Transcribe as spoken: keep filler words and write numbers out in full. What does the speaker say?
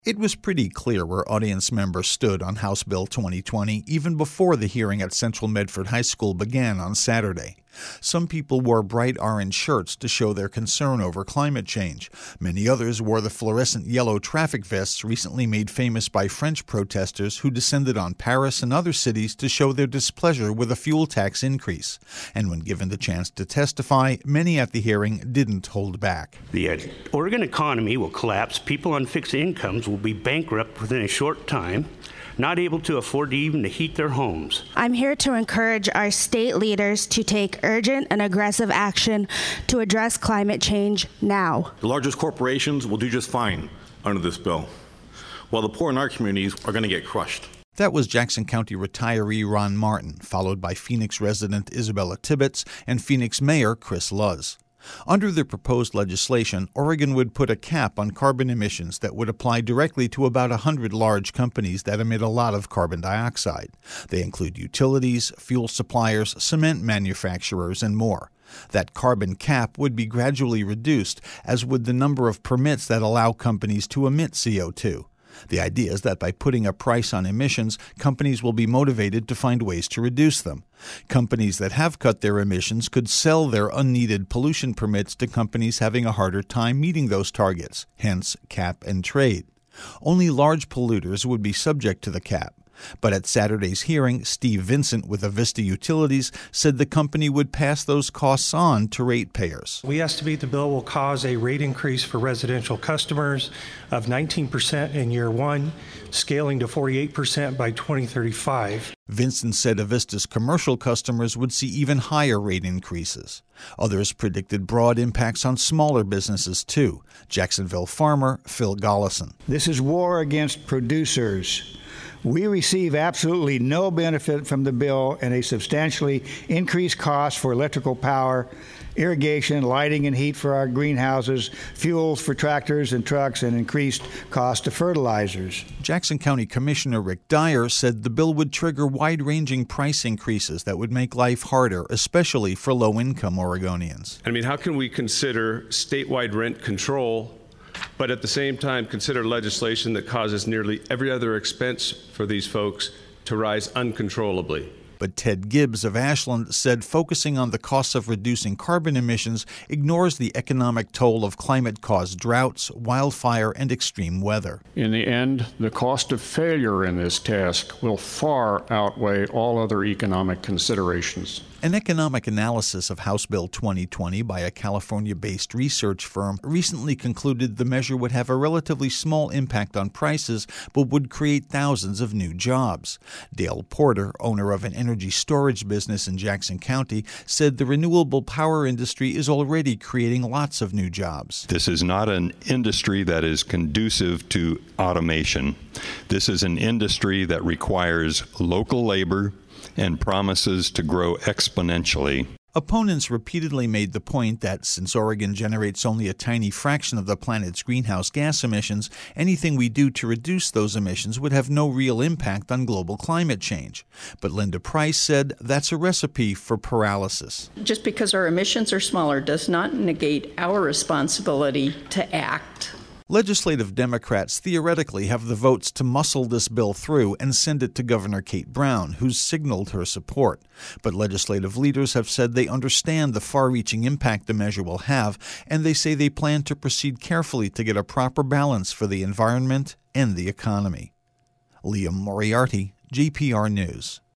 It was pretty clear where audience members stood on House Bill twenty twenty even before the hearing at Central Medford High School began on Saturday. Some people wore bright orange shirts to show their concern over climate change. Many others wore the fluorescent yellow traffic vests recently made famous by French protesters who descended on Paris and other cities to show their displeasure with a fuel tax increase. And when given the chance to testify, many at the hearing didn't hold back. The Oregon economy will collapse. People on fixed incomes will be bankrupt within a short time, not able to afford even to heat their homes. I'm here to encourage our state leaders to take urgent and aggressive action to address climate change now. The largest corporations will do just fine under this bill, while the poor in our communities are going to get crushed. That was Jackson County retiree Ron Martin, followed by Phoenix resident Isabella Tibbetts and Phoenix Mayor Chris Luz. Under the proposed legislation, Oregon would put a cap on carbon emissions that would apply directly to about one hundred large companies that emit a lot of carbon dioxide. They include utilities, fuel suppliers, cement manufacturers, and more. That carbon cap would be gradually reduced, as would the number of permits that allow companies to emit C O two. The idea is that by putting a price on emissions, companies will be motivated to find ways to reduce them. Companies that have cut their emissions could sell their unneeded pollution permits to companies having a harder time meeting those targets, hence cap and trade. Only large polluters would be subject to the cap. But at Saturday's hearing, Steve Vincent with Avista Utilities said the company would pass those costs on to ratepayers. We estimate the bill will cause a rate increase for residential customers of nineteen percent in year one, scaling to forty-eight percent by twenty thirty-five. Vincent said Avista's commercial customers would see even higher rate increases. Others predicted broad impacts on smaller businesses, too. Jacksonville farmer Phil Gollison. This is war against producers. We receive absolutely no benefit from the bill and a substantially increased cost for electrical power, irrigation, lighting and heat for our greenhouses, fuels for tractors and trucks, and increased cost of fertilizers. Jackson County Commissioner Rick Dyer said the bill would trigger wide-ranging price increases that would make life harder, especially for low-income Oregonians. I mean, how can we consider statewide rent control, but at the same time consider legislation that causes nearly every other expense for these folks to rise uncontrollably? But Ted Gibbs of Ashland said focusing on the costs of reducing carbon emissions ignores the economic toll of climate-caused droughts, wildfire, and extreme weather. In the end, the cost of failure in this task will far outweigh all other economic considerations. An economic analysis of House Bill twenty twenty by a California-based research firm recently concluded the measure would have a relatively small impact on prices, but would create thousands of new jobs. Dale Porter, owner of an energy storage business in Jackson County, said the renewable power industry is already creating lots of new jobs. This is not an industry that is conducive to automation. This is an industry that requires local labor and promises to grow exponentially. Opponents repeatedly made the point that since Oregon generates only a tiny fraction of the planet's greenhouse gas emissions, anything we do to reduce those emissions would have no real impact on global climate change. But Linda Price said that's a recipe for paralysis. Just because our emissions are smaller does not negate our responsibility to act. Legislative Democrats theoretically have the votes to muscle this bill through and send it to Governor Kate Brown, who's signaled her support. But legislative leaders have said they understand the far-reaching impact the measure will have, and they say they plan to proceed carefully to get a proper balance for the environment and the economy. Liam Moriarty, G P R News.